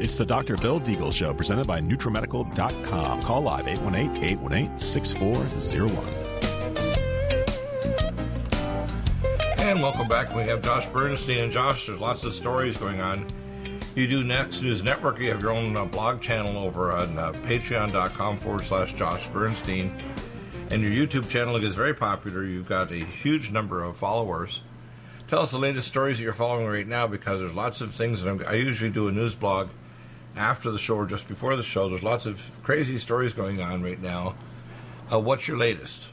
It's the Dr. Bill Deagle Show, presented by NutriMedical.com. Call live 818-818-6401. And welcome back. We have Josh Bernstein. And Josh, there's lots of stories going on. You do Next News Network. You have your own blog channel over on patreon.com/Josh Bernstein. And your YouTube channel is very popular. You've got a huge number of followers. Tell us the latest stories that you're following right now, because there's lots of things that I usually do a news blog after the show or just before the show. There's lots of crazy stories going on right now. What's your latest?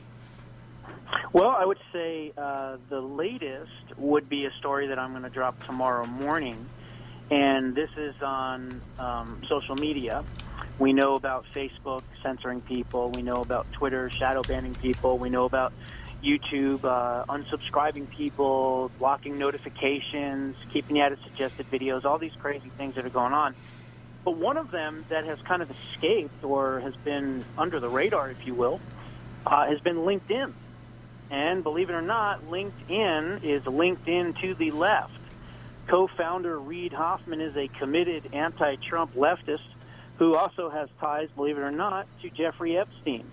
Well, I would say the latest would be a story that I'm going to drop tomorrow morning, and this is on social media. We know about Facebook censoring people. We know about Twitter shadow banning people. We know about YouTube unsubscribing people, blocking notifications, keeping you out of suggested videos, all these crazy things that are going on. But one of them that has kind of escaped, or has been under the radar, if you will, has been LinkedIn. And believe it or not, LinkedIn is LinkedIn to the left. Co-founder Reid Hoffman is a committed anti-Trump leftist who also has ties, believe it or not, to Jeffrey Epstein.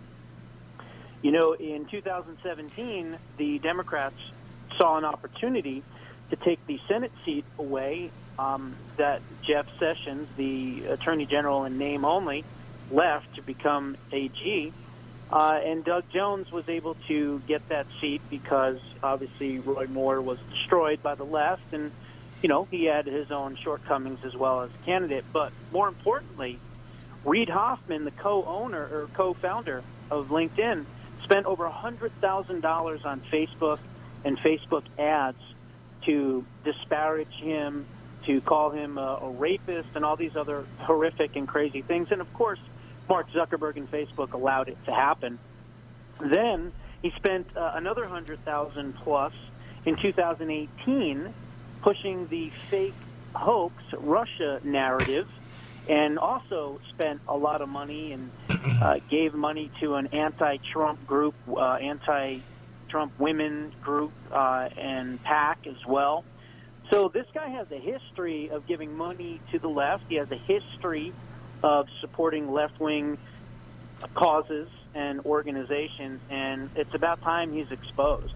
You know, in 2017, the Democrats saw an opportunity to take the Senate seat away that Jeff Sessions, the Attorney General in name only, left to become AG. And Doug Jones was able to get that seat because, obviously, Roy Moore was destroyed by the left. And, you know, he had his own shortcomings as well as a candidate. But more importantly, Reid Hoffman, the co-owner or co-founder of LinkedIn, spent over $100,000 on Facebook and Facebook ads to disparage him, to call him a rapist, and all these other horrific and crazy things. And, of course, Mark Zuckerberg and Facebook allowed it to happen. Then he spent another $100,000 plus in 2018 pushing the fake hoax Russia narrative, and also spent a lot of money and gave money to an anti-Trump group, anti-Trump women group, and PAC as well. So this guy has a history of giving money to the left. He has a history of supporting left-wing causes and organizations, and it's about time he's exposed.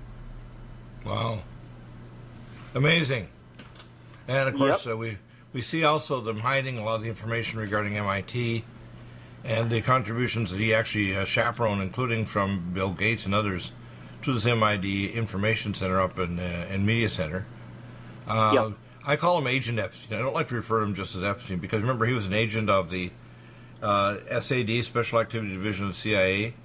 Wow. Amazing. And, of course, we see also them hiding a lot of the information regarding MIT and the contributions that he actually chaperoned, including from Bill Gates and others, to this MIT Information Center up in Media Center. I call him Agent Epstein. I don't like to refer to him just as Epstein because, remember, he was an agent of the SAD, Special Activity Division of the CIA.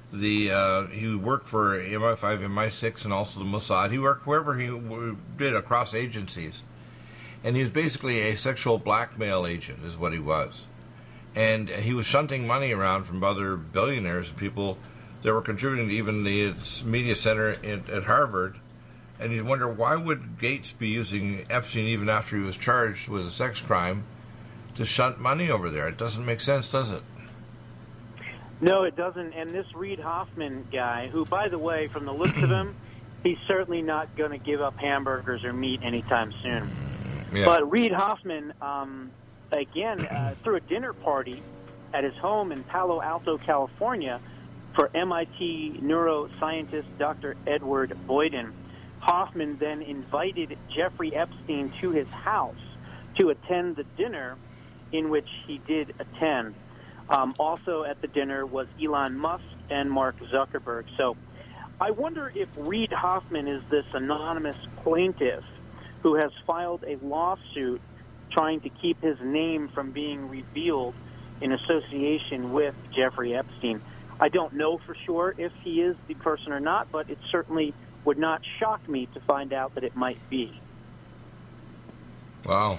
He worked for MI5, MI6, and also the Mossad. He worked wherever he did across agencies. And he was basically a sexual blackmail agent is what he was. And he was shunting money around from other billionaires and people that were contributing to even the media center at Harvard. And you wonder, why would Gates be using Epstein even after he was charged with a sex crime to shunt money over there? It doesn't make sense, does it? No, it doesn't. And this Reid Hoffman guy, who, by the way, from the looks of him, he's certainly not going to give up hamburgers or meat anytime soon. Yeah. But Reid Hoffman, again, threw a dinner party at his home in Palo Alto, California, for MIT neuroscientist Dr. Edward Boyden. Hoffman then invited Jeffrey Epstein to his house to attend the dinner, in which he did attend. Also at the dinner was Elon Musk and Mark Zuckerberg. So I wonder if Reid Hoffman is this anonymous plaintiff who has filed a lawsuit trying to keep his name from being revealed in association with Jeffrey Epstein. I don't know for sure if he is the person or not, but it certainly would not shock me to find out that it might be. Wow.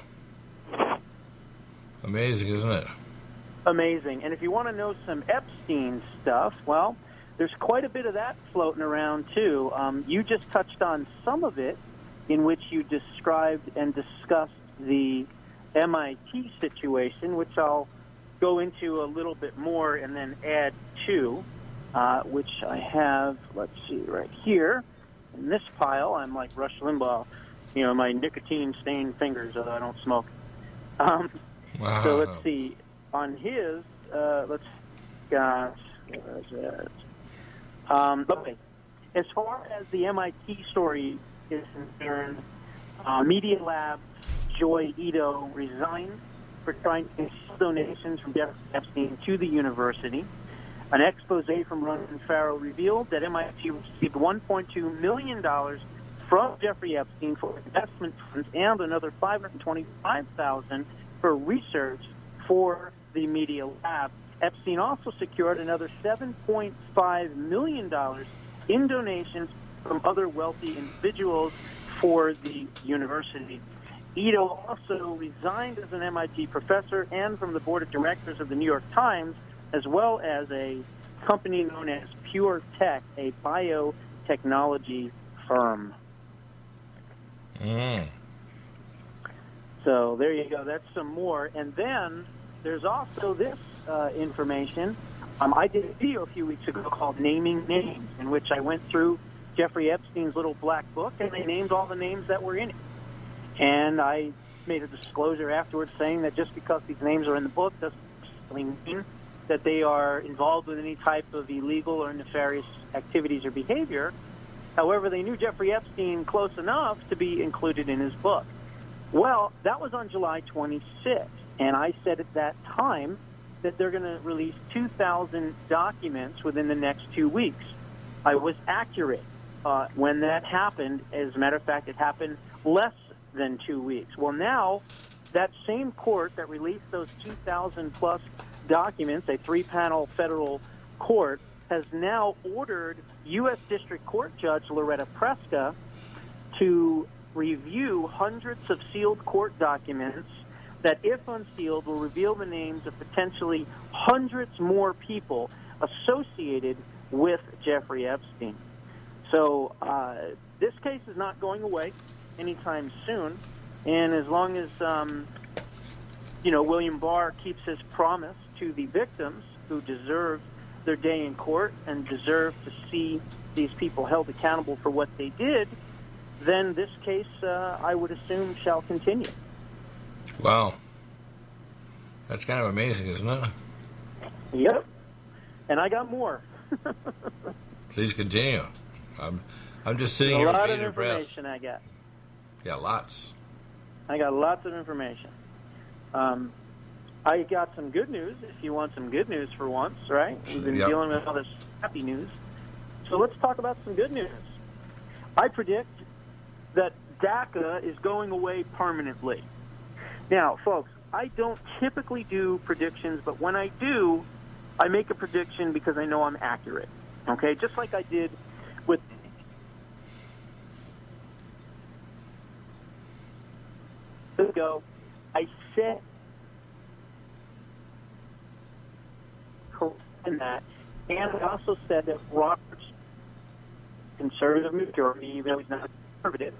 Amazing, isn't it? Amazing. And if you want to know some Epstein stuff, well, there's quite a bit of that floating around, too. You just touched on some of it, in which you described and discussed the MIT situation, which I'll go into a little bit more and then add to, which I have, let's see, right here in this pile. I'm like Rush Limbaugh, my nicotine-stained fingers, although I don't smoke. Wow. So let's see. On his, let's got. Okay. As far as the MIT story is concerned, Media Lab's Joy Ito resigned for trying to conceal donations from Jeffrey Epstein to the university. An expose from Ronan Farrow revealed that MIT received $1.2 million from Jeffrey Epstein for investment funds and another $525,000 for research for the Media Lab. Epstein also secured another $7.5 million in donations from other wealthy individuals for the university. Ito also resigned as an MIT professor and from the board of directors of the New York Times, as well as a company known as Pure Tech, a biotechnology firm. So there you go. That's some more. And then there's also this information. I did a video a few weeks ago called Naming Names, in which I went through Jeffrey Epstein's little black book, and they named all the names that were in it. And I made a disclosure afterwards saying that just because these names are in the book doesn't mean that they are involved with any type of illegal or nefarious activities or behavior. However, they knew Jeffrey Epstein close enough to be included in his book. Well, that was on July 26th, and I said at that time that they're going to release 2,000 documents within the next 2 weeks. I was accurate when that happened. As a matter of fact, it happened less than 2 weeks. Well, now that same court that released those 2,000-plus documents, a three-panel federal court, has now ordered U.S. District Court Judge Loretta Preska to review hundreds of sealed court documents that, if unsealed, will reveal the names of potentially hundreds more people associated with Jeffrey Epstein. So this case is not going away anytime soon, and as long as William Barr keeps his promise to the victims who deserve their day in court and deserve to see these people held accountable for what they did, then this case, I would assume, shall continue. Wow. That's kind of amazing, isn't it? Yep. And I got more. Please continue. I'm just sitting here with bated breath. A lot of information I got. Yeah, lots. I got lots of information. I got some good news, if you want some good news for once, right? We've been dealing with all this happy news. So let's talk about some good news. I predict that DACA is going away permanently. Now, folks, I don't typically do predictions, but when I do, I make a prediction because I know I'm accurate. Okay? Just like I did with ago, I said in that, and I also said that Roberts, conservative majority, even though he's not conservative,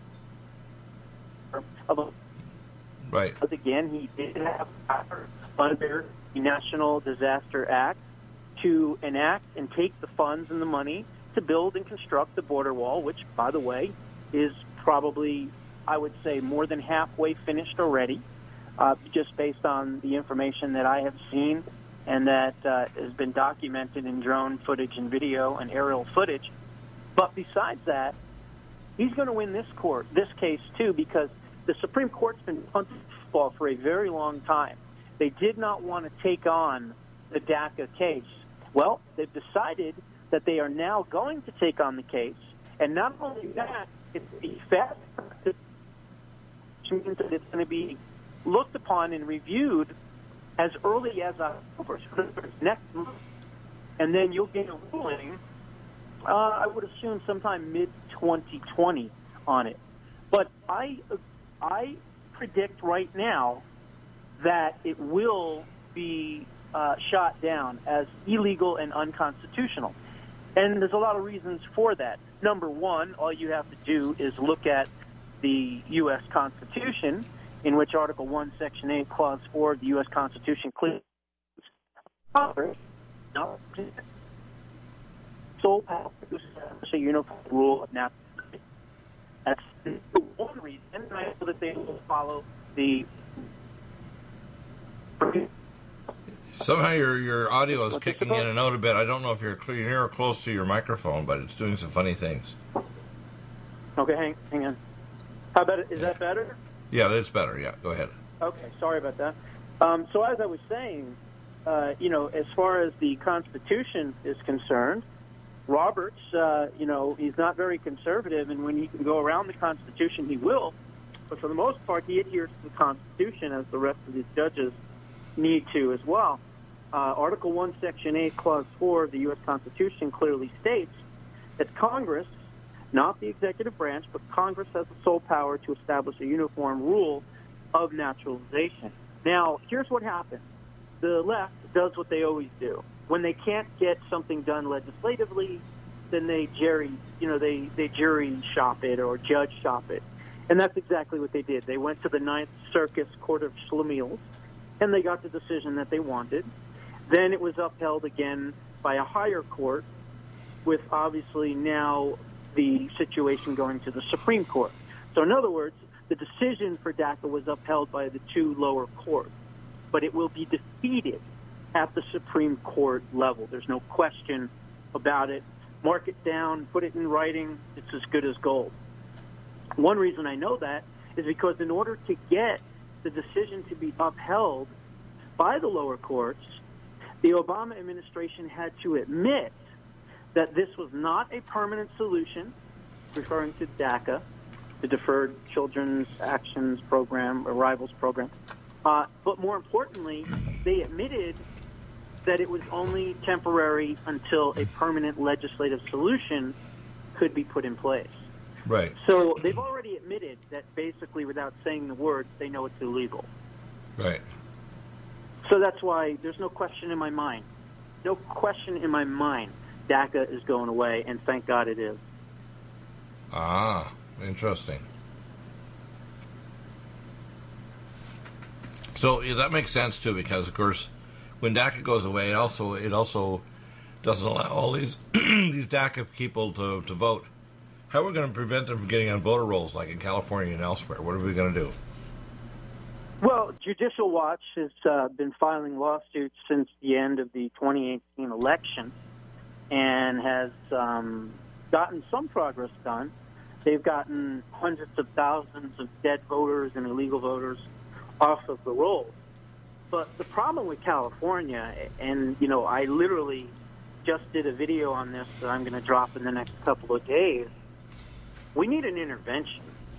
right. But again, he did have power under the National Disaster Act to enact and take the funds and the money to build and construct the border wall, which, by the way, is probably, I would say, more than halfway finished already, just based on the information that I have seen and that has been documented in drone footage and video and aerial footage. But besides that, he's going to win this case too, because the Supreme Court's been punting football for a very long time. They did not want to take on the DACA case. Well, they've decided that they are now going to take on the case, and not only that, it's a fast, which means that it's going to be looked upon and reviewed as early as October, so next month, and then you'll get a ruling, I would assume sometime mid-2020 on it. But I predict right now that it will be shot down as illegal and unconstitutional. And there's a lot of reasons for that. Number one, all you have to do is look at the U.S. Constitution, in which Article 1, Section 8, Clause 4 of the U.S. Constitution clearly Congress sole power to establish a uniform rule of national security. That's the one reason, and I know that they will follow the Somehow your audio is What's kicking in and out a bit. I don't know if you're near or close to your microphone, but it's doing some funny things. Okay, hang on. How about it? Is that better? Yeah, that's better. Yeah, go ahead. Okay, sorry about that. So as I was saying, as far as the Constitution is concerned, Roberts, he's not very conservative, and when he can go around the Constitution, he will. But for the most part, he adheres to the Constitution, as the rest of these judges need to as well. Article 1, Section 8, Clause 4 of the U.S. Constitution clearly states that Congress, not the executive branch, but Congress has the sole power to establish a uniform rule of naturalization. Now, here's what happens. The left does what they always do. When they can't get something done legislatively, then they jury shop it or judge shop it. And that's exactly what they did. They went to the Ninth Circuit Court of Schlemiels, and they got the decision that they wanted. Then it was upheld again by a higher court, with obviously now the situation going to the Supreme Court. So in other words, the decision for DACA was upheld by the two lower courts, but it will be defeated at the Supreme Court level. There's no question about it. Mark it down, put it in writing, it's as good as gold. One reason I know that is because in order to get the decision to be upheld by the lower courts, the Obama administration had to admit that this was not a permanent solution, referring to DACA, the Deferred Children's Actions Program, Arrivals Program. But more importantly, they admitted that it was only temporary until a permanent legislative solution could be put in place. Right. So they've already admitted that basically without saying the words, they know it's illegal. Right. So that's why there's no question in my mind. No question in my mind DACA is going away, and thank God it is. Ah, interesting. So that makes sense, too, because, of course, when DACA goes away, it also doesn't allow all these these DACA people to vote. How are we going to prevent them from getting on voter rolls like in California and elsewhere? What are we going to do? Well, Judicial Watch has been filing lawsuits since the end of the 2018 election and has gotten some progress done. They've gotten hundreds of thousands of dead voters and illegal voters off of the rolls. But the problem with California, and, I literally just did a video on this that I'm going to drop in the next couple of days, we need an intervention.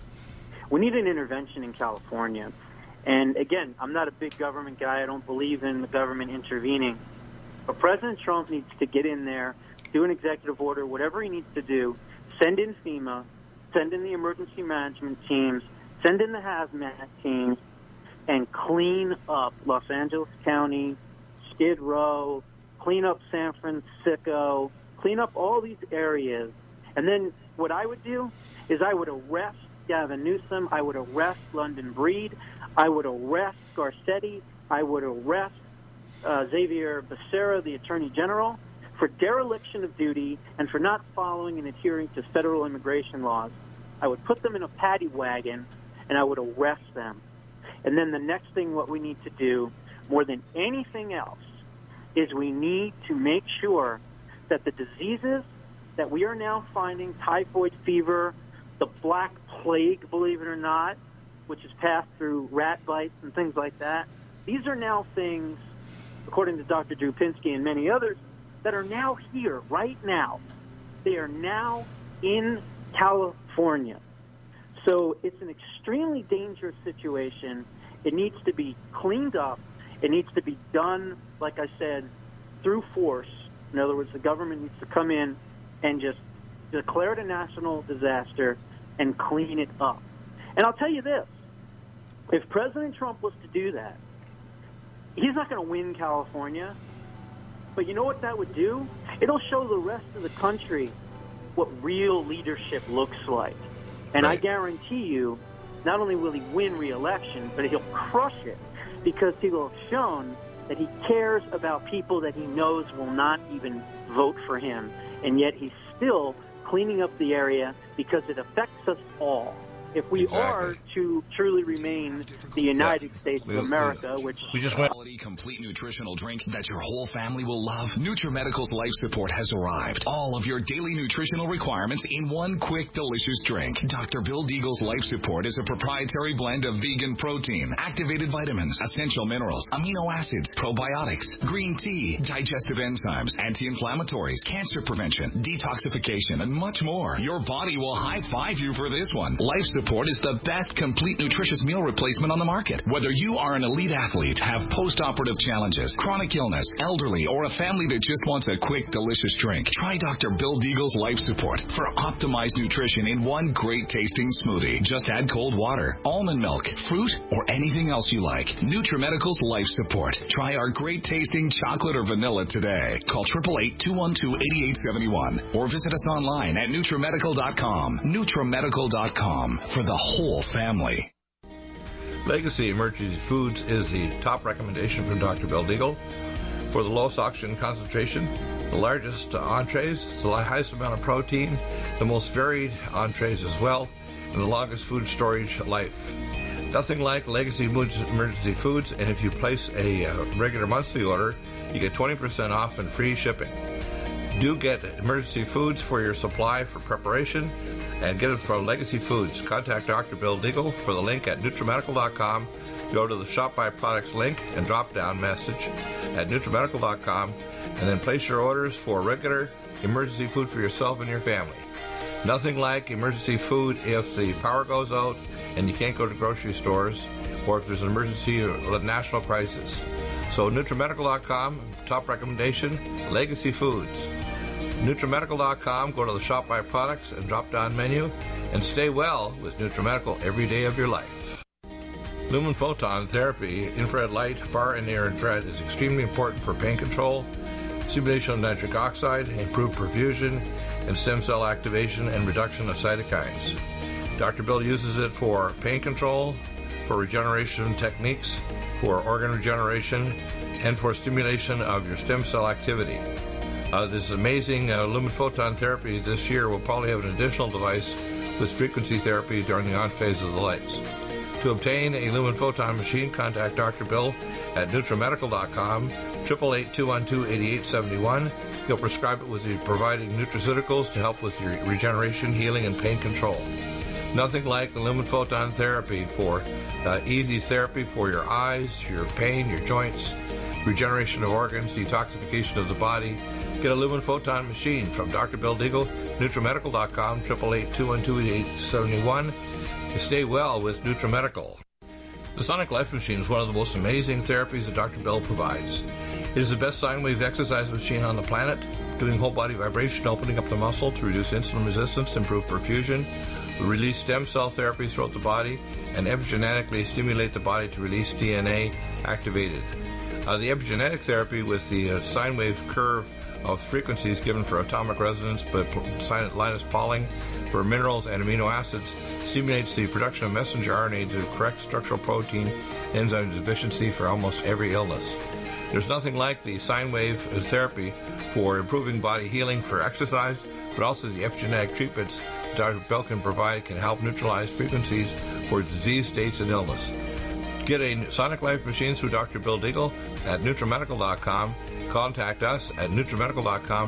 We need an intervention in California. And again, I'm not a big government guy. I don't believe in the government intervening. But President Trump needs to get in there, do an executive order, whatever he needs to do, send in FEMA, send in the emergency management teams, send in the hazmat teams, and clean up Los Angeles County, Skid Row, clean up San Francisco, clean up all these areas. And then what I would do is I would arrest Gavin Newsom, I would arrest London Breed, I would arrest Garcetti, I would arrest Xavier Becerra, the Attorney General, for dereliction of duty and for not following and adhering to federal immigration laws. I would put them in a paddy wagon and I would arrest them. And then the next thing what we need to do, more than anything else, is we need to make sure that the diseases that we are now finding, typhoid fever, the Black Plague, believe it or not, which is passed through rat bites and things like that, these are now things, according to Dr. Drew Pinsky and many others, that are now here right now. They are now in California. So it's an extremely dangerous situation. It needs to be cleaned up. It needs to be done, like I said, through force. In other words, the government needs to come in and just declare it a national disaster and clean it up. And I'll tell you this, if President Trump was to do that, he's not going to win California, but you know what that would do? It'll show the rest of the country what real leadership looks like. And Right. I guarantee you, not only will he win re-election, but he'll crush it because he will have shown that he cares about people that he knows will not even vote for him. And yet he's still cleaning up the area because it affects us all. if we are to truly remain the United States of America, which we just went. Quality, complete nutritional drink that your whole family will love. NutriMedical's Life Support has arrived. All of your daily nutritional requirements in one quick, delicious drink. Dr. Bill Deagle's Life Support is a proprietary blend of vegan protein, activated vitamins, essential minerals, amino acids, probiotics, green tea, digestive enzymes, anti-inflammatories, cancer prevention, detoxification, and much more. Your body will high-five you for this one. Life Support is the best complete nutritious meal replacement on the market. Whether you are an elite athlete, have post-operative challenges, chronic illness, elderly, or a family that just wants a quick, delicious drink, try Dr. Bill Deagle's Life Support for optimized nutrition in one great-tasting smoothie. Just add cold water, almond milk, fruit, or anything else you like. NutriMedical's Life Support. Try our great-tasting chocolate or vanilla today. Call 888-212-8871 or visit us online at NutriMedical.com. NutriMedical.com for the whole family. Legacy Emergency Foods is the top recommendation from Dr. Bill Deagle for the lowest oxygen concentration, the largest entrees, the highest amount of protein, the most varied entrees as well, and the longest food storage life. Nothing like Legacy Emergency Foods, and if you place a regular monthly order, you get 20% off and free shipping. Do get Emergency Foods for your supply for preparation, and get it from Legacy Foods. Contact Dr. Bill Deagle for the link at NutriMedical.com. Go to the Shop by Products link and drop-down message at NutriMedical.com, and then place your orders for regular emergency food for yourself and your family. Nothing like emergency food if the power goes out and you can't go to grocery stores, or if there's an emergency or a national crisis. So NutriMedical.com, top recommendation, Legacy Foods. NutriMedical.com, go to the Shop by Products and drop-down menu, and stay well with NutriMedical every day of your life. Lumen photon therapy, infrared light, far and near infrared, is extremely important for pain control, stimulation of nitric oxide, improved perfusion, and stem cell activation and reduction of cytokines. Dr. Bill uses it for pain control, for regeneration techniques, for organ regeneration, and for stimulation of your stem cell activity. This amazing Lumen photon therapy this year will probably have an additional device with frequency therapy during the on phase of the lights. To obtain a Lumen photon machine, contact Dr. Bill at NutriMedical.com, 888-212-8871. He'll prescribe it with you providing nutraceuticals to help with your regeneration, healing, and pain control. Nothing like the Lumen photon therapy for easy therapy for your eyes, your pain, your joints, regeneration of organs, detoxification of the body. Get a Lumen photon machine from Dr. Bill Deagle, NutriMedical.com, 888-212-8871. Stay well with NutriMedical. The Sonic Life Machine is one of the most amazing therapies that Dr. Bill provides. It is the best sine wave exercise machine on the planet, doing whole body vibration, opening up the muscle to reduce insulin resistance, improve perfusion, release stem cell therapies throughout the body, and epigenetically stimulate the body to release DNA activated. The epigenetic therapy with the sine wave curve of frequencies given for atomic resonance by Linus Pauling for minerals and amino acids stimulates the production of messenger RNA to correct structural protein enzyme deficiency for almost every illness. There's nothing like the sine wave therapy for improving body healing for exercise, but also the epigenetic treatments Dr. Bill can provide can help neutralize frequencies for disease states and illness. Get a Sonic Life machine through Dr. Bill Deagle at NutriMedical.com. Contact us at NutriMedical.com,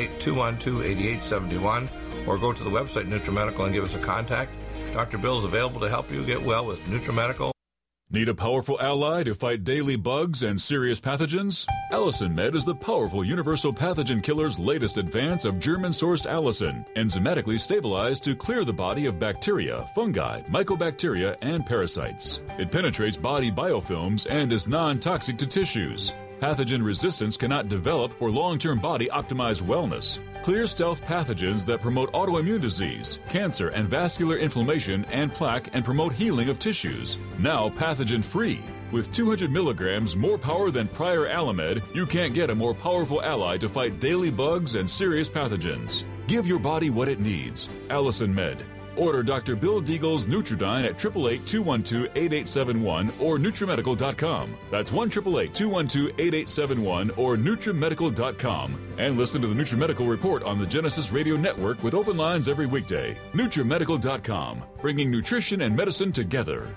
888-212-8871, or go to the website NutriMedical and give us a contact. Dr. Bill is available to help you get well with NutriMedical. Need a powerful ally to fight daily bugs and serious pathogens? Allicin Med is the powerful universal pathogen killer's latest advance of German-sourced allicin, enzymatically stabilized to clear the body of bacteria, fungi, mycobacteria, and parasites. It penetrates body biofilms and is non-toxic to tissues. Pathogen resistance cannot develop for long-term body-optimized wellness. Clear stealth pathogens that promote autoimmune disease, cancer, and vascular inflammation and plaque and promote healing of tissues. Now pathogen-free. With 200 milligrams more power than prior Alamed, you can't get a more powerful ally to fight daily bugs and serious pathogens. Give your body what it needs. Allicin Med. Order Dr. Bill Deagle's Nutridyne at 888-212-8871 or NutriMedical.com. That's 1-888-212-8871 or NutriMedical.com. And listen to the NutriMedical Report on the Genesis Radio Network with open lines every weekday. NutriMedical.com, bringing nutrition and medicine together.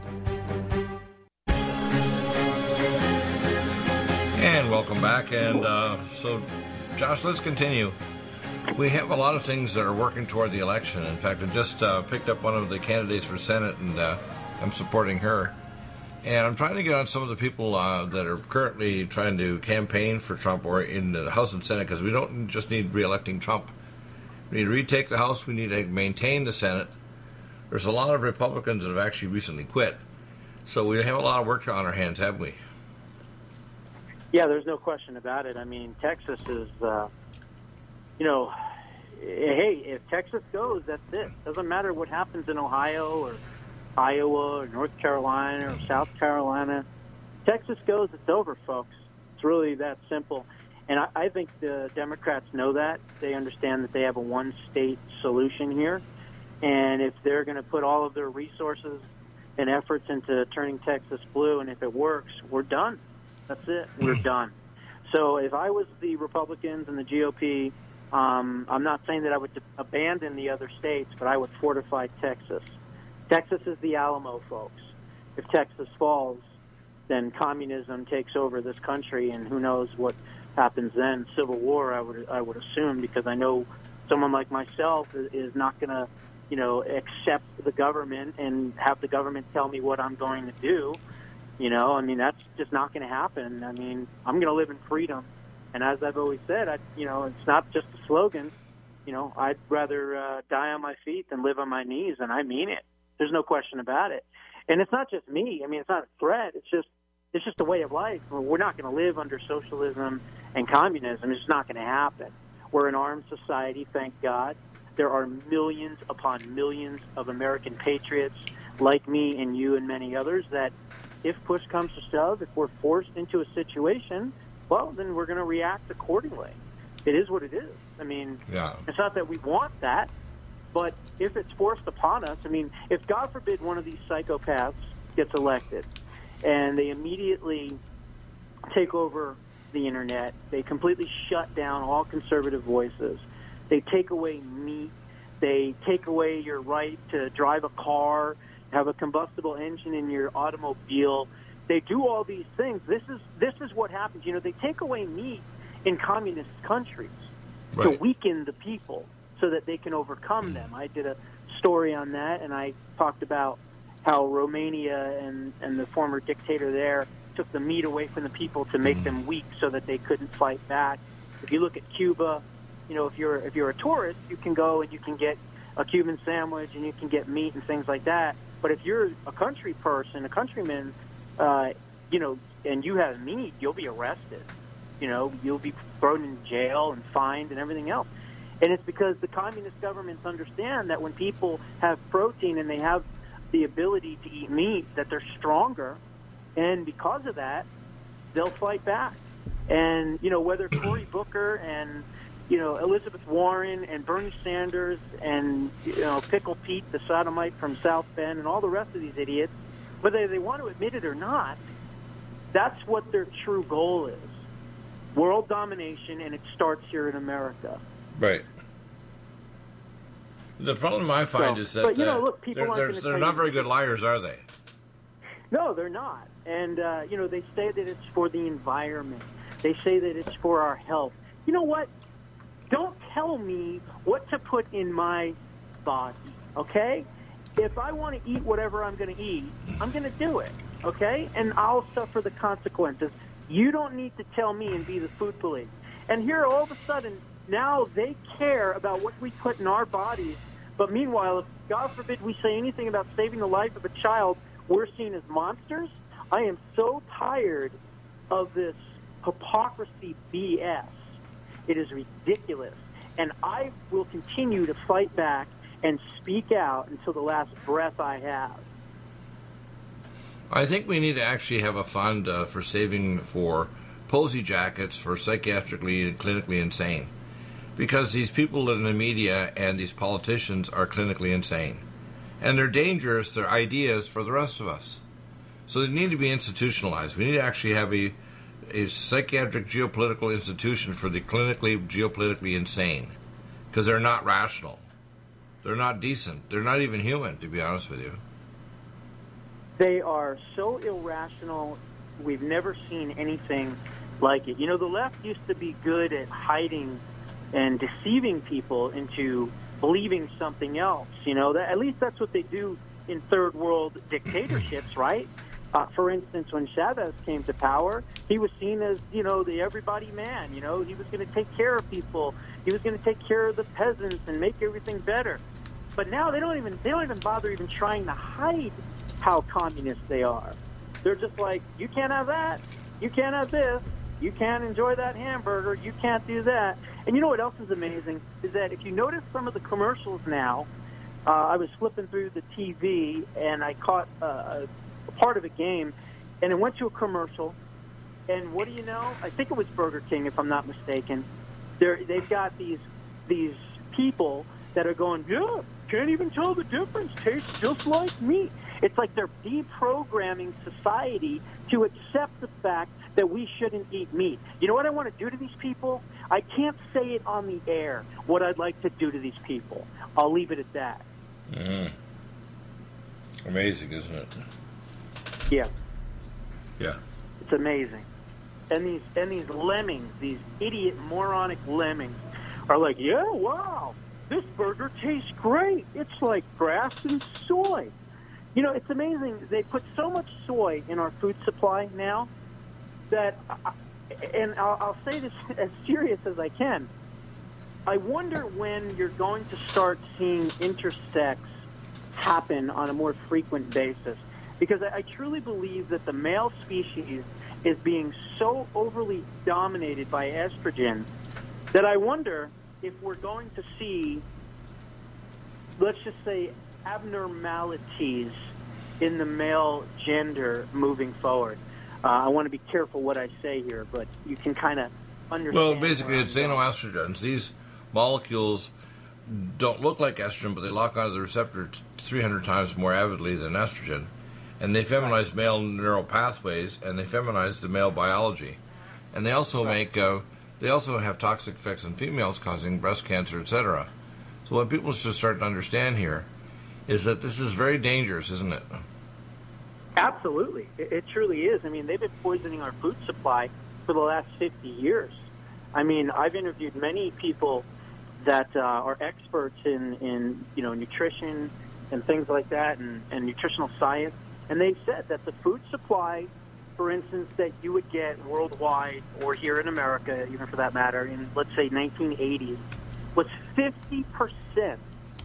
And welcome back. And so, Josh, let's continue. We have a lot of things that are working toward the election. In fact, I just picked up one of the candidates for Senate, and I'm supporting her. And I'm trying to get on some of the people that are currently trying to campaign for Trump or in the House and Senate, because we don't just need re-electing Trump. We need to retake the House. We need to maintain the Senate. There's a lot of Republicans that have actually recently quit. So we have a lot of work on our hands, haven't we? Yeah, there's no question about it. I mean, Texas is... hey, if Texas goes, that's it. Doesn't matter what happens in Ohio or Iowa or North Carolina or South Carolina. Texas goes, it's over, folks. It's really that simple. And I think the Democrats know that. They understand that they have a one-state solution here. And if they're going to put all of their resources and efforts into turning Texas blue, and if it works, we're done. That's it. We're done. So if I was the Republicans and the GOP, I'm not saying that I would abandon the other states, but I would fortify Texas. Texas is the Alamo, folks. If Texas falls, then communism takes over this country, and who knows what happens then. Civil war, I would assume, because I know someone like myself is not going to, accept the government and have the government tell me what I'm going to do. I mean, that's just not going to happen. I mean, I'm going to live in freedom. And as I've always said, it's not just a slogan. I'd rather die on my feet than live on my knees, and I mean it. There's no question about it. And it's not just me. I mean, it's not a threat. It's just a way of life. We're not going to live under socialism and communism. It's just not going to happen. We're an armed society, thank God. There are millions upon millions of American patriots like me and you and many others that if push comes to shove, if we're forced into a situation, well, then we're going to react accordingly. It is what it is. I mean, It's not that we want that, but if it's forced upon us, I mean, if, God forbid, one of these psychopaths gets elected and they immediately take over the Internet, they completely shut down all conservative voices, they take away meat, they take away your right to drive a car, have a combustible engine in your automobile. They do all these things. This is what happens. They take away meat in communist countries to weaken the people so that they can overcome them. I did a story on that, and I talked about how Romania and the former dictator there took the meat away from the people to make them weak so that they couldn't fight back. If you look at Cuba, if you're a tourist, you can go and you can get a Cuban sandwich and you can get meat and things like that. But if you're a country person, a countryman, and you have meat, you'll be arrested. You'll be thrown in jail and fined and everything else. And it's because the communist governments understand that when people have protein and they have the ability to eat meat, that they're stronger. And because of that, they'll fight back. And, whether Cory Booker and, Elizabeth Warren and Bernie Sanders and, Pickle Pete, the sodomite from South Bend, and all the rest of these idiots, whether they want to admit it or not, that's what their true goal is. World domination, and it starts here in America. Right. The problem I find is that look, they're not very good liars, are they? No, they're not. And, they say that it's for the environment. They say that it's for our health. You know what? Don't tell me what to put in my body, okay? If I want to eat whatever I'm going to eat, I'm going to do it, okay? And I'll suffer the consequences. You don't need to tell me and be the food police. And here, all of a sudden, now they care about what we put in our bodies. But meanwhile, if, God forbid, we say anything about saving the life of a child, we're seen as monsters. I am so tired of this hypocrisy BS. It is ridiculous. And I will continue to fight back and speak out until the last breath I have. I think we need to actually have a fund for saving for posy jackets for psychiatrically and clinically insane. Because these people in the media and these politicians are clinically insane. And they're dangerous, they're ideas for the rest of us. So they need to be institutionalized. We need to actually have a psychiatric geopolitical institution for the clinically, geopolitically insane. Because they're not rational. They're not decent. They're not even human, to be honest with you. They are so irrational. We've never seen anything like it. You know, the left used to be good at hiding and deceiving people into believing something else. You know, at least that's what they do in third world dictatorships, right? For instance, when Chavez came to power, he was seen as, you know, the everybody man. You know, he was going to take care of people. He was going to take care of the peasants and make everything better. But now they don't even bother even trying to hide how communist they are. They're just like, you can't have that. You can't have this. You can't enjoy that hamburger. You can't do that. And you know what else is amazing is that if you notice some of the commercials now, I was flipping through the TV and I caught a part of a game, and it went to a commercial. And what do you know? I think it was Burger King, if I'm not mistaken. They've got these people that are going, yeah, can't even tell the difference. Tastes just like meat. It's like they're deprogramming society to accept the fact that we shouldn't eat meat. You know what I want to do to these people? I can't say it on the air, what I'd like to do to these people. I'll leave it at that. Amazing, isn't it? Yeah. Yeah. It's amazing. And these lemmings, these idiot, moronic lemmings, are like, yeah, wow, this burger tastes great. It's like grass and soy. You know, it's amazing. They put so much soy in our food supply now that, and I'll say this as serious as I can, I wonder when you're going to start seeing intersex happen on a more frequent basis. Because I truly believe that the male species is being so overly dominated by estrogen that I wonder if we're going to see, let's just say, abnormalities in the male gender moving forward. I want to be careful what I say here, but you can kind of understand. Well, basically, it's xenoestrogens. These molecules don't look like estrogen, but they lock onto the receptor 300 times more avidly than estrogen. And they feminize male neural pathways, and they feminize the male biology. And they also they also have toxic effects on females, causing breast cancer, etc. So what people should start to understand here is that this is very dangerous, isn't it? Absolutely. It truly is. I mean, they've been poisoning our food supply for the last 50 years. I mean, I've interviewed many people that are experts in nutrition and things like that, and nutritional science. And they said that the food supply, for instance, that you would get worldwide or here in America, even for that matter, in, let's say, 1980s, was 50%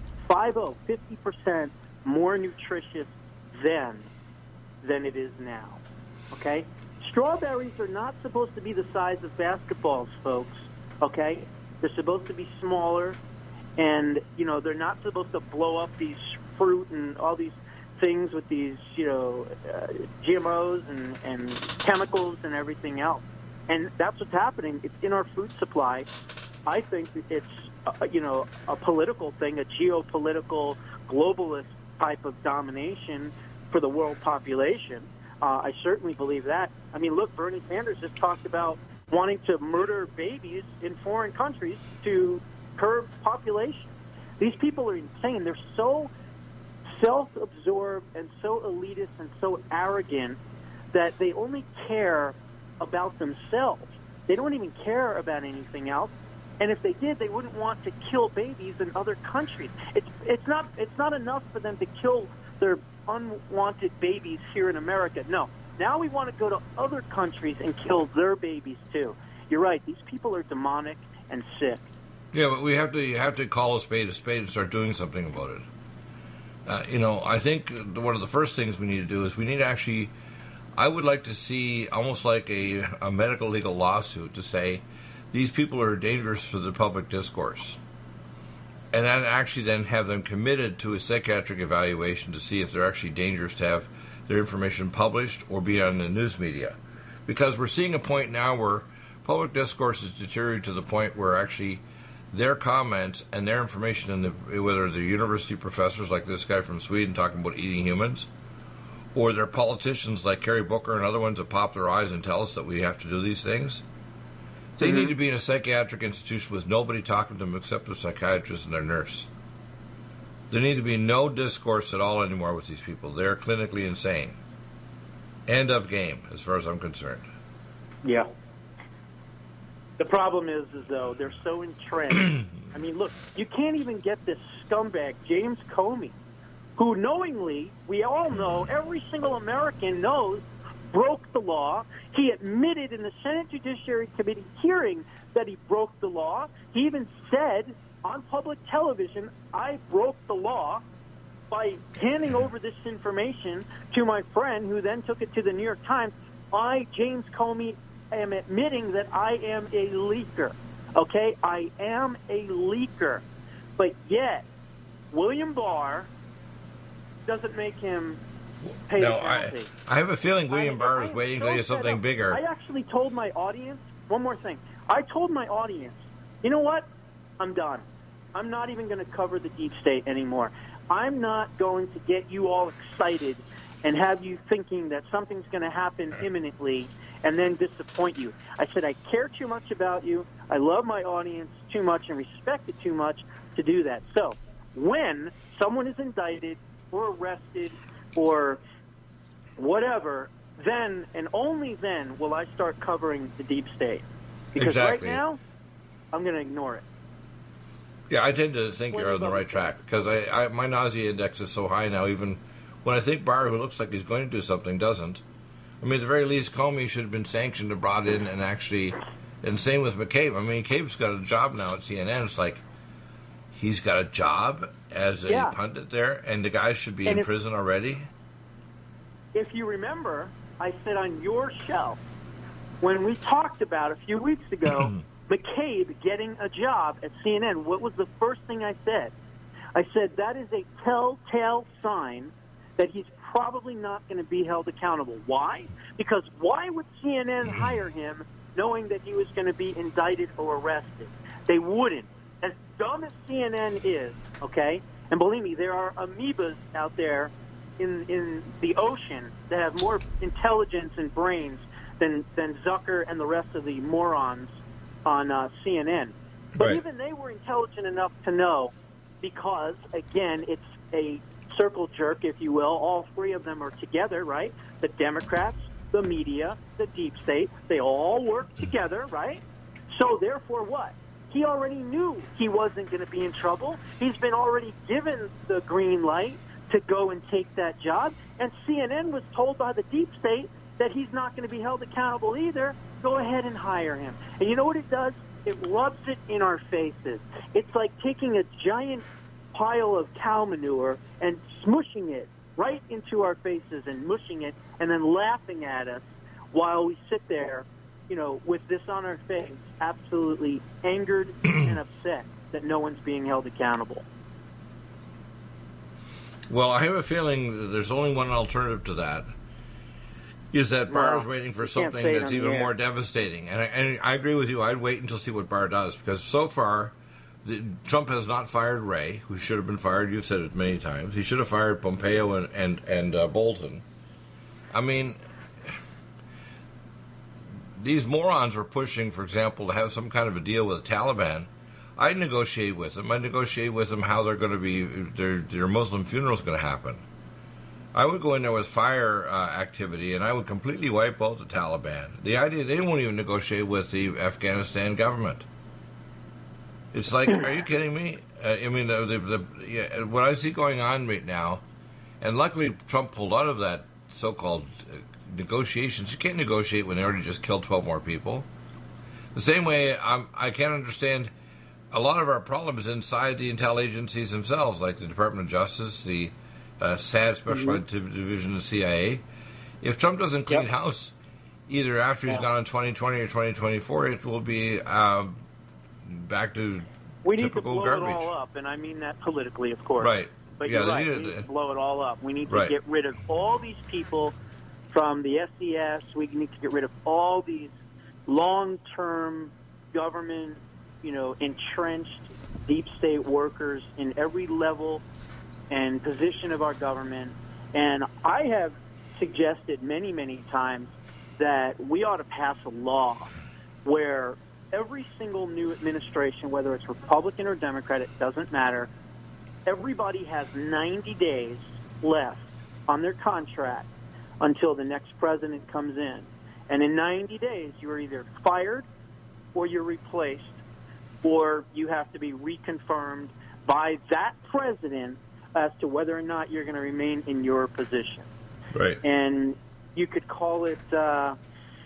more nutritious then than it is now. Okay? Strawberries are not supposed to be the size of basketballs, folks. Okay? They're supposed to be smaller, and, they're not supposed to blow up these fruit and all these things with these, GMOs and chemicals and everything else. And that's what's happening. It's in our food supply. I think it's, a political thing, a geopolitical, globalist type of domination for the world population. I certainly believe that. I mean, look, Bernie Sanders just talked about wanting to murder babies in foreign countries to curb population. These people are insane. They're so self-absorbed and so elitist and so arrogant that they only care about themselves. They don't even care about anything else. And if they did, they wouldn't want to kill babies in other countries. It's not enough for them to kill their unwanted babies here in America. No. Now we want to go to other countries and kill their babies too. You're right. These people are demonic and sick. Yeah, but we have to call a spade and start doing something about it. I think one of the first things we need to do is we need to actually, I would like to see almost like a medical legal lawsuit to say these people are dangerous for the public discourse. And then actually then have them committed to a psychiatric evaluation to see if they're actually dangerous to have their information published or be on the news media. Because we're seeing a point now where public discourse is deteriorating to the point where actually their comments and their information, whether they're university professors like this guy from Sweden talking about eating humans, or they're politicians like Cory Booker and other ones that pop their eyes and tell us that we have to do these things, they need to be in a psychiatric institution with nobody talking to them except the psychiatrist and their nurse. There need to be no discourse at all anymore with these people. They're clinically insane. End of game, as far as I'm concerned. Yeah. The problem is though, they're so entrenched. I mean, look, you can't even get this scumbag, James Comey, who knowingly, we all know, every single American knows, broke the law. He admitted in the Senate Judiciary Committee hearing that he broke the law. He even said on public television, I broke the law by handing over this information to my friend, who then took it to the New York Times. I, James Comey, am admitting that I am a leaker. Okay? I am a leaker. But yet, William Barr doesn't make him pay the penalty. I have a feeling William Barr is waiting to do something bigger. I actually told my audience, one more thing. I told my audience, you know what? I'm done. I'm not even going to cover the deep state anymore. I'm not going to get you all excited and have you thinking that something's going to happen imminently and then disappoint you. I said I care too much about you. I love my audience too much and respect it too much to do that. So when someone is indicted or arrested or whatever, then and only then will I start covering the deep state. Because right now, I'm going to ignore it. Yeah, I tend to think you're on the right track because my nausea index is so high now. Even when I think Barr, who looks like he's going to do something, doesn't. I mean, at the very least, Comey should have been sanctioned and brought in and actually, and same with McCabe. I mean, McCabe's got a job now at CNN. It's like he's got a job as a pundit there, and the guy should be in prison already. If you remember, I said on your show, when we talked about a few weeks ago, McCabe getting a job at CNN, what was the first thing I said? I said that is a telltale sign that he's probably not going to be held accountable. Why? Because why would CNN hire him knowing that he was going to be indicted or arrested? They wouldn't. As dumb as CNN is, okay, and believe me, there are amoebas out there in the ocean that have more intelligence and brains than Zucker and the rest of the morons on CNN. But even they were intelligent enough to know, because, again, it's a circle jerk, if you will. All three of them are together, right? The Democrats, the media, the deep state, they all work together, right? So therefore what? He already knew he wasn't going to be in trouble. He's been already given the green light to go and take that job. And CNN was told by the deep state that he's not going to be held accountable either. Go ahead and hire him. And you know what it does? It rubs it in our faces. It's like taking a giant pile of cow manure and smushing it right into our faces and mushing it and then laughing at us while we sit there, you know, with this on our face, absolutely angered and upset that no one's being held accountable. Well, I have a feeling that there's only one alternative to that, is that Barr is waiting for something that's even more devastating. And I agree with you. I'd wait until see what Barr does, because so far, Trump has not fired Wray, who should have been fired. You've said it many times. He should have fired Pompeo and Bolton. I mean, these morons were pushing, for example, to have some kind of a deal with the Taliban. I'd negotiate with them. I'd negotiate with them how they're going to be, their Muslim funeral's going to happen. I would go in there with fire activity, and I would completely wipe out the Taliban. The idea, they won't even negotiate with the Afghanistan government. It's like, are you kidding me? I mean, what I see going on right now, and luckily Trump pulled out of that so-called negotiations. You can't negotiate when they already just killed 12 more people. The same way, I can't understand a lot of our problems inside the intel agencies themselves, like the Department of Justice, the SAD, Special Division of the CIA. If Trump doesn't clean house, either after he's gone in 2020 or 2024, it will be back to we need typical to blow garbage. it all up, and I mean that politically, of course. Right. But you're right, we need to blow it all up. We need to get rid of all these people from the SES. We need to get rid of all these long-term government entrenched deep state workers in every level and position of our government. And I have suggested many, many times that we ought to pass a law where every single new administration, whether it's Republican or Democrat, it doesn't matter, everybody has 90 days left on their contract until the next president comes in. And in 90 days, you're either fired or you're replaced, or you have to be reconfirmed by that president as to whether or not you're going to remain in your position. Right. And you could call it, the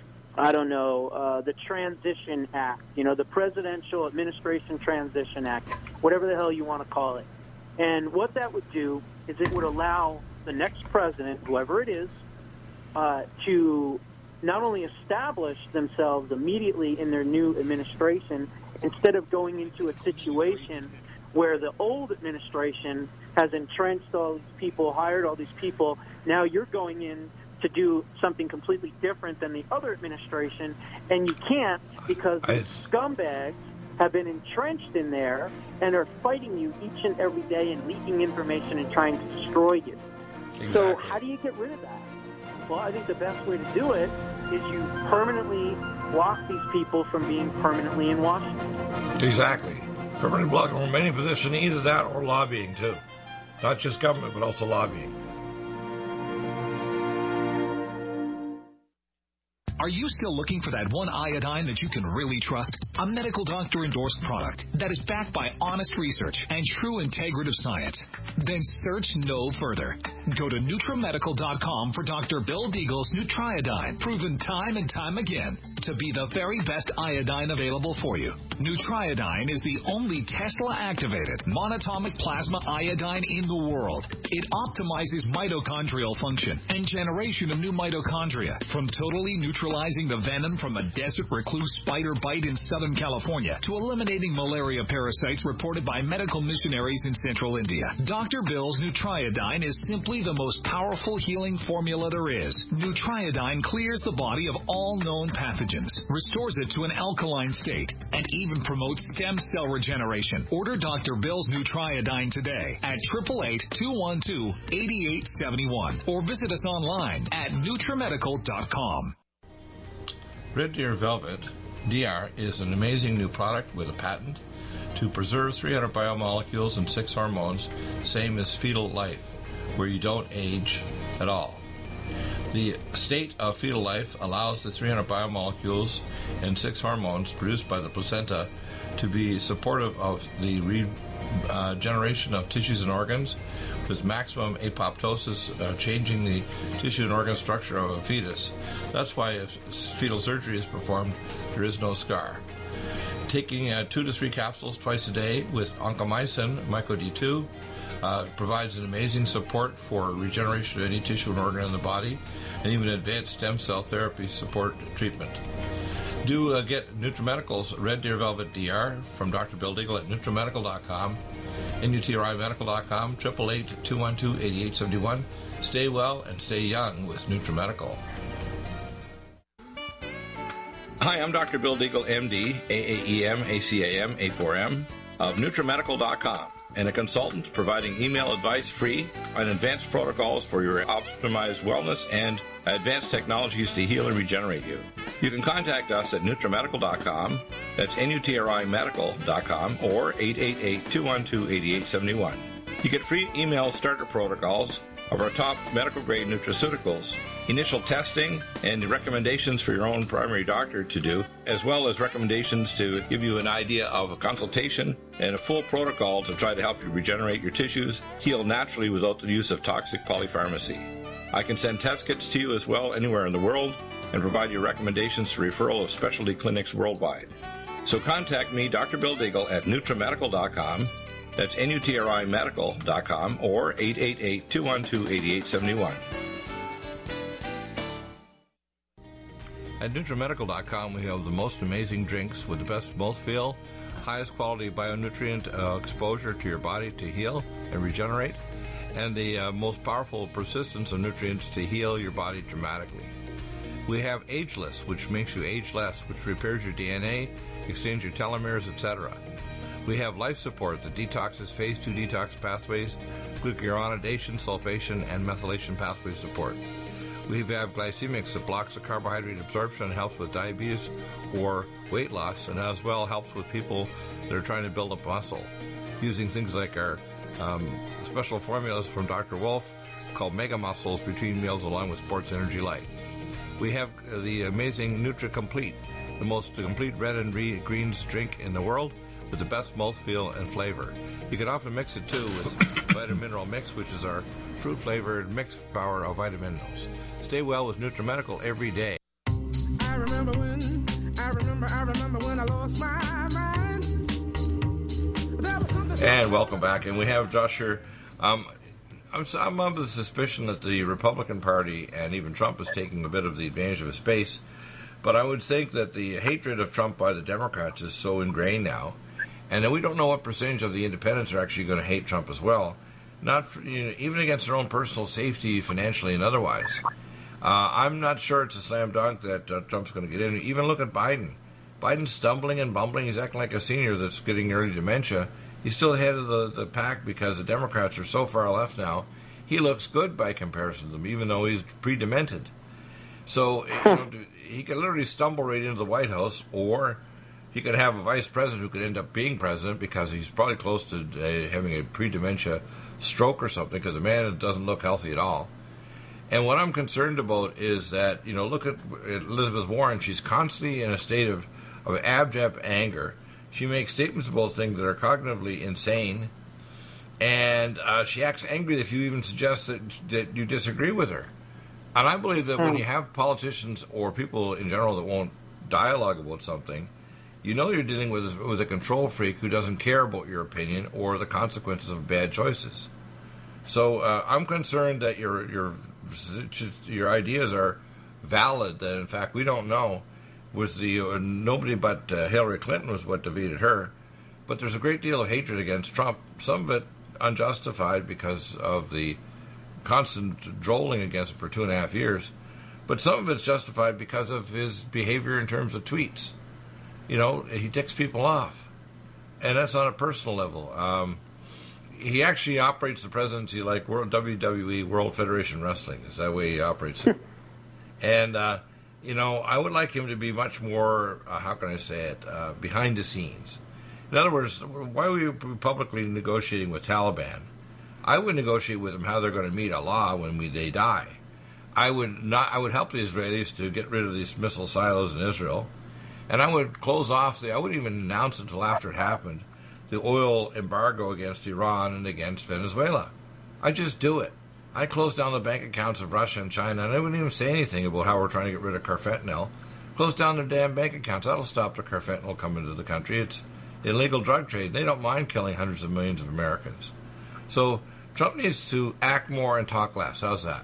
Transition Act, the Presidential Administration Transition Act, whatever the hell you want to call it. And what that would do is it would allow the next president, whoever it is, to not only establish themselves immediately in their new administration, instead of going into a situation where the old administration has entrenched all these people, hired all these people, now you're going in to do something completely different than the other administration, and you can't because the scumbags have been entrenched in there and are fighting you each and every day and leaking information and trying to destroy you. Exactly. So how do you get rid of that? Well, I think the best way to do it is you permanently block these people from being permanently in Washington. Exactly. Permanent block from any position, either that or lobbying, too. Not just government, but also lobbying. Are you still looking for that one iodine that you can really trust? A medical doctor endorsed product that is backed by honest research and true integrative science? Then search no further. Go to NutriMedical.com for Dr. Bill Deagle's Nutriodine, proven time and time again to be the very best iodine available for you. Nutriodine is the only Tesla-activated monatomic plasma iodine in the world. It optimizes mitochondrial function and generation of new mitochondria, from totally neutralizing the venom from a desert recluse spider bite in Southern California to eliminating malaria parasites reported by medical missionaries in Central India. Dr. Bill's Nutriodine is simply the most powerful healing formula there is. Nutriodine clears the body of all known pathogens, restores it to an alkaline state, and even promotes stem cell regeneration. Order Dr. Bill's Nutriodine today at 888-212-8871 or visit us online at NutriMedical.com. Red Deer Velvet DR is an amazing new product with a patent to preserve 300 biomolecules and 6 hormones, same as fetal life, where you don't age at all. The state of fetal life allows the 300 biomolecules and 6 hormones produced by the placenta to be supportive of the regeneration of tissues and organs, with maximum apoptosis, changing the tissue and organ structure of a fetus. That's why if fetal surgery is performed, there is no scar. Taking 2 to 3 capsules twice a day with oncomycin, MycoD2, provides an amazing support for regeneration of any tissue and organ in the body, and even advanced stem cell therapy support treatment. Do get NutriMedical's Red Deer Velvet DR from Dr. Bill Deagle at NutriMedical.com, NutriMedical.com, 888-212-8871. Stay well and stay young with NutriMedical. Hi, I'm Dr. Bill Deagle, MD, AAEM, ACAM, A4M, of NutriMedical.com, and a consultant providing email advice free on advanced protocols for your optimized wellness and advanced technologies to heal and regenerate you. You can contact us at NutriMedical.com, that's NutriMedical.com, or 888-212-8871. You get free email starter protocols of our top medical-grade nutraceuticals, initial testing, and recommendations for your own primary doctor to do, as well as recommendations to give you an idea of a consultation and a full protocol to try to help you regenerate your tissues, heal naturally without the use of toxic polypharmacy. I can send test kits to you as well anywhere in the world and provide you recommendations to referral of specialty clinics worldwide. So contact me, Dr. Bill Deagle, at NutriMedical.com. That's NutriMedical.com, or 888-212-8871. At NutriMedical.com, we have the most amazing drinks with the best mouthfeel, highest quality bionutrient exposure to your body to heal and regenerate, and the most powerful persistence of nutrients to heal your body dramatically. We have Ageless, which makes you age less, which repairs your DNA, extends your telomeres, etc. We have Life Support that detoxes phase 2 detox pathways, glucuronidation, sulfation, and methylation pathway support. We have Glycemics that blocks the carbohydrate absorption and helps with diabetes or weight loss, and as well helps with people that are trying to build up muscle, using things like our special formulas from Dr. Wolf called Mega Muscles between meals along with Sports Energy Light. We have the amazing Nutri-Complete, the most complete red and greens drink in the world with the best mouthfeel and flavor. You can often mix it too with Vitamin Mineral Mix, which is our fruit-flavored mixed power of vitamin minerals. Stay well with NutriMedical every day. I remember when I lost my mind. And welcome back. And we have Josh here. I'm of the suspicion that the Republican Party and even Trump is taking a bit of the advantage of his space. But I would think that the hatred of Trump by the Democrats is so ingrained now, and that we don't know what percentage of the independents are actually going to hate Trump as well, not for, even against their own personal safety, financially and otherwise. I'm not sure it's a slam dunk that Trump's going to get in. Even look at Biden. Biden's stumbling and bumbling. He's acting like a senior that's getting early dementia. He's still ahead of the pack because the Democrats are so far left now. He looks good by comparison to them, even though he's pre-demented. So he could literally stumble right into the White House, or he could have a vice president who could end up being president because he's probably close to having a pre-dementia stroke or something, because the man doesn't look healthy at all. And what I'm concerned about is that, look at Elizabeth Warren. She's constantly in a state of abject anger. She makes statements about things that are cognitively insane, and she acts angry if you even suggest that you disagree with her. And I believe that when you have politicians or people in general that won't dialogue about something, you're dealing with a control freak who doesn't care about your opinion or the consequences of bad choices. So I'm concerned that your ideas are valid. That in fact we don't know. Nobody but Hillary Clinton was what defeated her. But there's a great deal of hatred against Trump. Some of it unjustified because of the constant drolling against him for 2.5 years. But some of it's justified because of his behavior in terms of tweets. He ticks people off. And that's on a personal level. He actually operates the presidency like WWE, World Federation Wrestling. Is that way he operates it. And, I would like him to be much more, behind the scenes. In other words, why were you publicly negotiating with Taliban? I would negotiate with them how they're going to meet Allah when they die. I would help the Israelis to get rid of these missile silos in Israel. And I would close off I wouldn't even announce until after it happened, the oil embargo against Iran and against Venezuela. I'd just do it. I'd close down the bank accounts of Russia and China, and I wouldn't even say anything about how we're trying to get rid of carfentanil. Close down their damn bank accounts. That'll stop the carfentanil coming to the country. It's illegal drug trade. They don't mind killing hundreds of millions of Americans. So Trump needs to act more and talk less. How's that?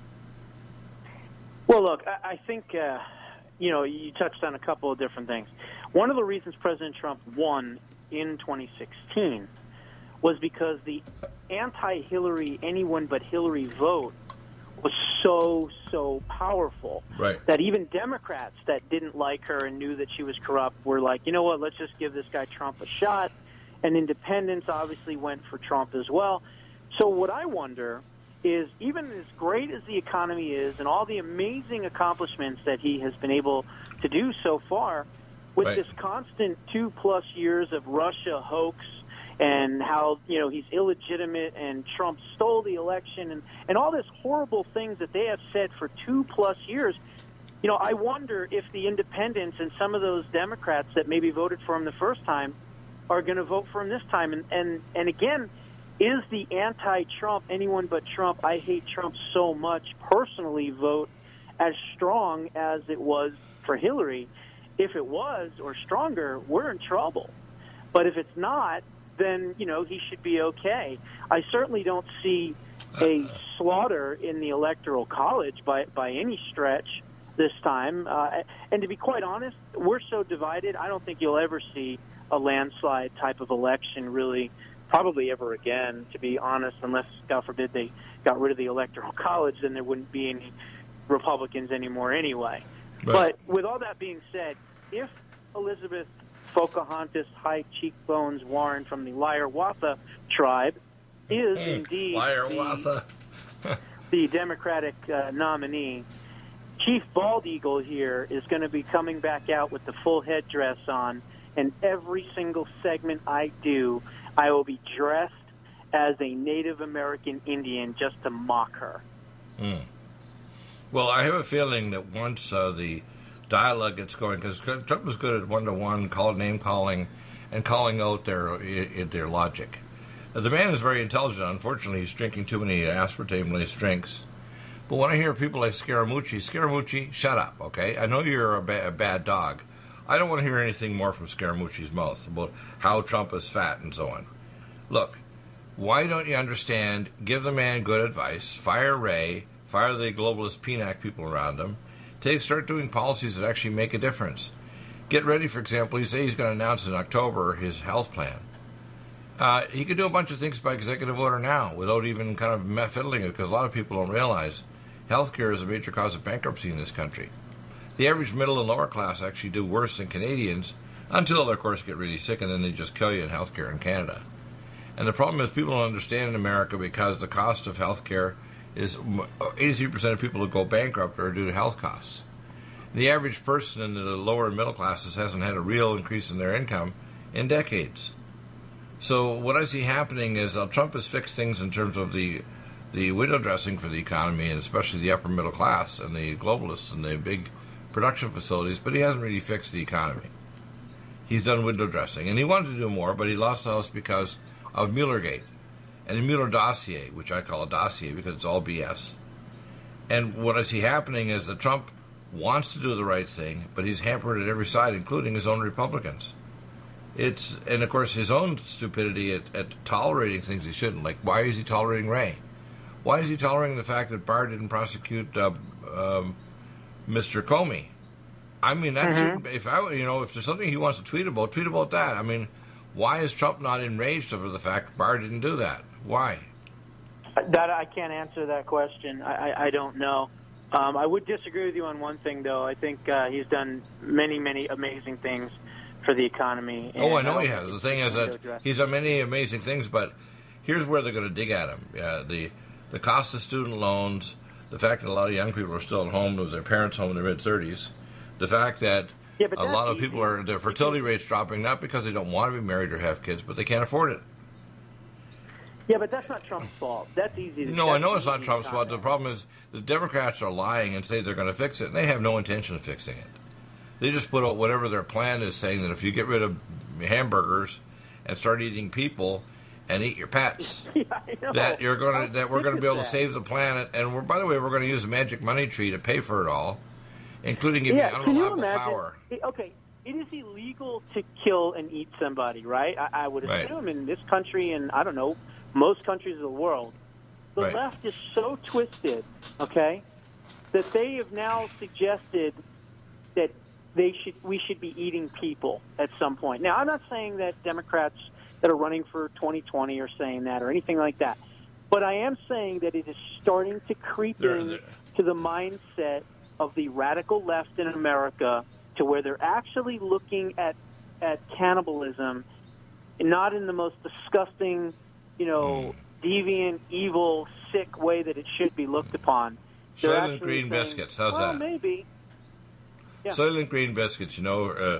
Well, look, I think, you touched on a couple of different things. One of the reasons President Trump won in 2016 was because the anti-Hillary, anyone but Hillary vote was so powerful, right, that even Democrats that didn't like her and knew that she was corrupt were like, you know what, let's just give this guy Trump a shot. And independents obviously went for Trump as well. So what I wonder is, even as great as the economy is and all the amazing accomplishments that he has been able to do so far, with right, this constant 2+ years of Russia hoax and how, he's illegitimate and Trump stole the election and all this horrible things that they have said for 2+ years, I wonder if the independents and some of those Democrats that maybe voted for him the first time are going to vote for him this time. And again, is the anti-Trump, anyone but Trump, I hate Trump so much personally vote as strong as it was for Hillary? If it was, or stronger, we're in trouble. But if it's not, then, he should be okay. I certainly don't see a slaughter in the Electoral College by any stretch this time. And to be quite honest, we're so divided, I don't think you'll ever see a landslide type of election really probably ever again, to be honest, unless, God forbid, they got rid of the Electoral College, then there wouldn't be any Republicans anymore anyway. But with all that being said, if Elizabeth Pocahontas High Cheekbones Warren from the Liar-Watha tribe is indeed the Democratic nominee, Chief Bald Eagle here is going to be coming back out with the full headdress on, and every single segment I do, I will be dressed as a Native American Indian just to mock her. Well, I have a feeling that once the dialogue gets going, because Trump is good at one-to-one name calling and calling out their logic. The man is very intelligent. Unfortunately, he's drinking too many aspartame-laced drinks. But when I hear people like Scaramucci, shut up, okay? I know you're a bad dog. I don't want to hear anything more from Scaramucci's mouth about how Trump is fat and so on. Look, why don't you understand? Give the man good advice. Fire Ray. Fire the globalist PNAC people around him. Start doing policies that actually make a difference. Get ready, for example, you say he's going to announce in October his health plan. He could do a bunch of things by executive order now without even kind of fiddling it, because a lot of people don't realize healthcare is a major cause of bankruptcy in this country. The average middle and lower class actually do worse than Canadians until they, of course, get really sick, and then they just kill you in healthcare in Canada. And the problem is people don't understand in America because the cost of healthcare is 83% of people who go bankrupt are due to health costs. The average person in the lower and middle classes hasn't had a real increase in their income in decades. So what I see happening is Trump has fixed things in terms of the window dressing for the economy, and especially the upper middle class and the globalists and the big production facilities, but he hasn't really fixed the economy. He's done window dressing, and he wanted to do more, but he lost the House because of Muellergate and the Mueller dossier, which I call a dossier because it's all BS. And what I see happening is that Trump wants to do the right thing, but he's hampered at every side, including his own Republicans. And of course, his own stupidity at tolerating things he shouldn't. Like, why is he tolerating Ray? Why is he tolerating the fact that Barr didn't prosecute Mr. Comey? I mean, that shouldn't. If there's something he wants to tweet about that. I mean, why is Trump not enraged over the fact Barr didn't do that? Why? That I can't answer that question. I don't know. I would disagree with you on one thing, though. I think he's done many, many amazing things for the economy. Oh, I know he has. The thing is that he's done many amazing things, but here's where they're going to dig at him. The cost of student loans, the fact that a lot of young people are still at home with their parents home in their mid-30s, the fact that a lot of people their fertility rates dropping, not because they don't want to be married or have kids, but they can't afford it. Yeah, but that's not Trump's fault. That's easy to No, I know it's not Trump's fault. The problem is the Democrats are lying and say they're going to fix it, and they have no intention of fixing it. They just put out whatever their plan is, saying that if you get rid of hamburgers and start eating people and eat your pets, that we're going to be able to save the planet. And by the way, we're going to use the magic money tree to pay for it all, including giving unreliable power. Okay, it is illegal to kill and eat somebody, right? I would assume in this country and, I don't know, most countries of the world, the left is so twisted, okay, that they have now suggested that we should be eating people at some point. Now, I'm not saying that Democrats that are running for 2020 are saying that or anything like that, but I am saying that it is starting to creep into the mindset of the radical left in America, to where they're actually looking at cannibalism, not in the most disgusting, deviant, evil, sick way that it should be looked upon. Soylent Green biscuits, how's that? Maybe. Yeah. Soylent Green biscuits, yeah.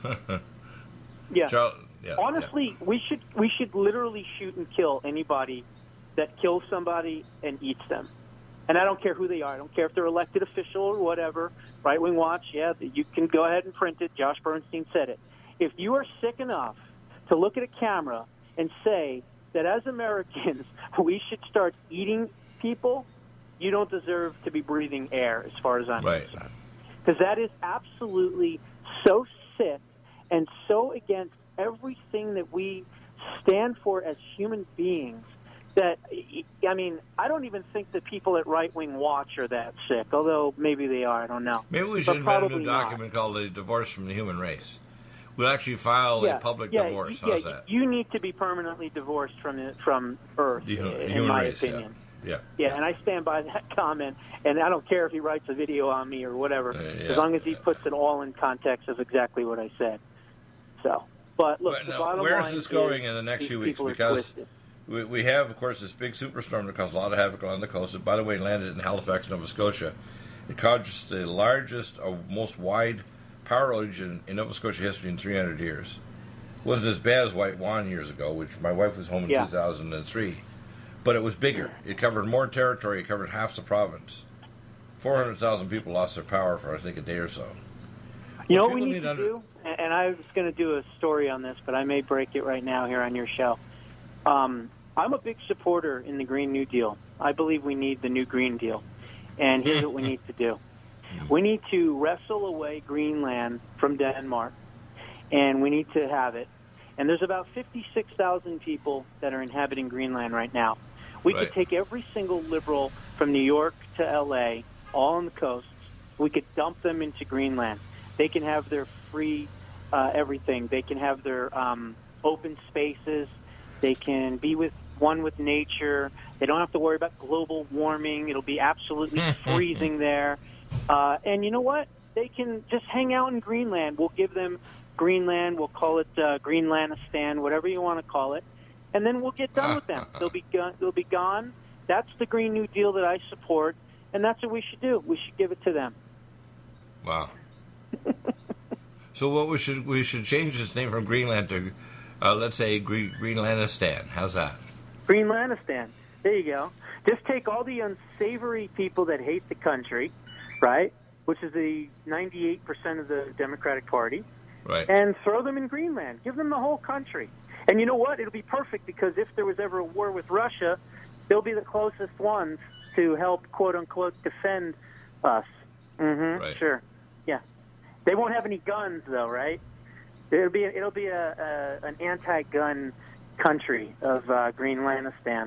Honestly, we should literally shoot and kill anybody that kills somebody and eats them. And I don't care who they are. I don't care if they're elected official or whatever. Right Wing Watch, you can go ahead and print it. Josh Bernstein said it. If you are sick enough to look at a camera and say that as Americans we should start eating people, you don't deserve to be breathing air, as far as I'm concerned. Because that is absolutely so sick and so against everything that we stand for as human beings that, I mean, I don't even think the people at Right Wing Watch are that sick, although maybe they are, I don't know. Maybe we should invent a new document called the Divorce from the Human Race. We'll actually file a public divorce. How's that? You need to be permanently divorced from Earth, in my opinion. Yeah. Yeah, and I stand by that comment, and I don't care if he writes a video on me or whatever, Yeah. as long as he puts it all in context of exactly what I said. So, but look, But the now, bottom where's line this going is in the next these few weeks? people are Because twisted. we have, of course, this big superstorm that caused a lot of havoc along the coast. It, by the way, landed in Halifax, Nova Scotia. It caused the largest, most wide power outage in Nova Scotia history in 300 years. It wasn't as bad as White Juan years ago, which my wife was home in 2003. But it was bigger. It covered more territory. It covered half the province. 400,000 people lost their power for, I think, a day or so. You know what we need to do? And I was going to do a story on this, but I may break it right now here on your show. I'm a big supporter in the Green New Deal. I believe we need the new Green Deal. And here's what we need to do. We need to wrestle away Greenland from Denmark, and we need to have it. And there's about 56,000 people that are inhabiting Greenland right now. We could take every single liberal from New York to L.A., all on the coasts. We could dump them into Greenland. They can have their free everything. They can have their open spaces. They can be one with nature. They don't have to worry about global warming. It'll be absolutely freezing there. And you know what? They can just hang out in Greenland. We'll give them Greenland. We'll call it Greenlandistan, whatever you want to call it. And then we'll get done with them. They'll be gone. That's the Green New Deal that I support, and that's what we should do. We should give it to them. Wow. So what we should change its name from Greenland to, let's say, Greenlandistan. How's that? Greenlandistan. There you go. Just take all the unsavory people that hate the country, right, which is the 98% of the Democratic Party, right, and throw them in Greenland. Give them the whole country. And you know what? It'll be perfect, because if there was ever a war with Russia, they'll be the closest ones to help, quote-unquote, defend us. Right. Sure. Yeah. They won't have any guns, though, right? It'll be an anti-gun country of Greenlandistan.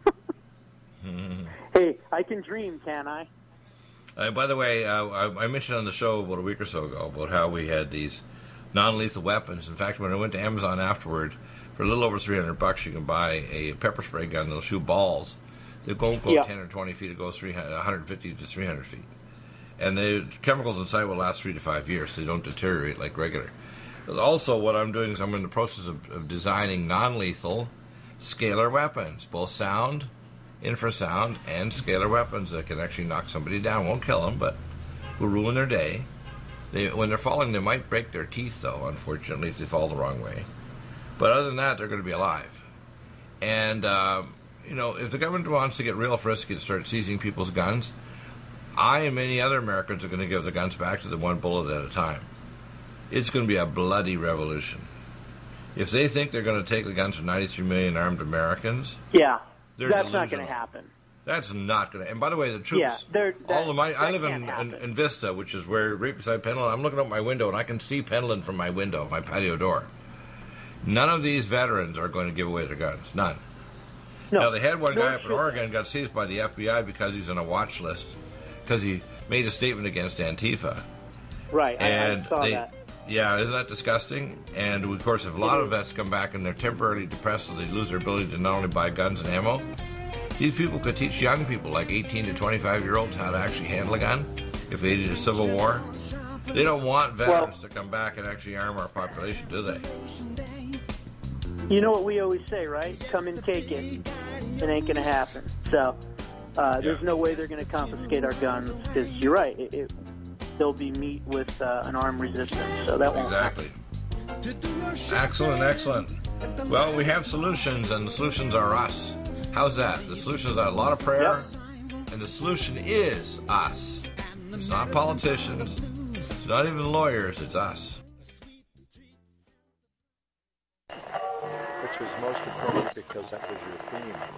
Hey, I can dream, can't I? By the way, I mentioned on the show about a week or so ago about how we had these non-lethal weapons. In fact, when I went to Amazon afterward, for a little over $300, you can buy a pepper spray gun that'll shoot balls. They won't go 10 or 20 feet. It goes 150 to 300 feet. And the chemicals inside will last 3 to 5 years, so they don't deteriorate like regular. But also, what I'm doing is I'm in the process of designing non-lethal scalar weapons, both sound, infrasound, and scalar weapons that can actually knock somebody down. Won't kill them, but will ruin their day. When they're falling, they might break their teeth, though, unfortunately, if they fall the wrong way. But other than that, they're going to be alive. And, if the government wants to get real frisky and start seizing people's guns, I and many other Americans are going to give the guns back to them one bullet at a time. It's going to be a bloody revolution. If they think they're going to take the guns from 93 million armed Americans, that's delusional. not going to happen. That's not going to. And by the way, the troops. I live in Vista, which is right beside Penland. I'm looking out my window, and I can see Penland from my window, my patio door. None of these veterans are going to give away their guns. None. No. Now, they had one guy up in Oregon got seized by the FBI because he's on a watch list, because he made a statement against Antifa. Right, and I saw that. Yeah, isn't that disgusting? And, of course, if a lot of vets come back and they're temporarily depressed, so they lose their ability to not only buy guns and ammo, these people could teach young people, like 18 to 25-year-olds, how to actually handle a gun if they did a civil war. They don't want veterans to come back and actually arm our population, do they? You know what we always say, right? Come and take it. It ain't going to happen. So there's no way they're going to confiscate our guns, because you're right. They'll be meet with an armed resistance, so that won't happen. Excellent. Well, we have solutions, and the solutions are us. How's that? The solution is a lot of prayer, and the solution is us. It's not politicians. It's not even lawyers. It's us. Which was most appropriate because that was your theme.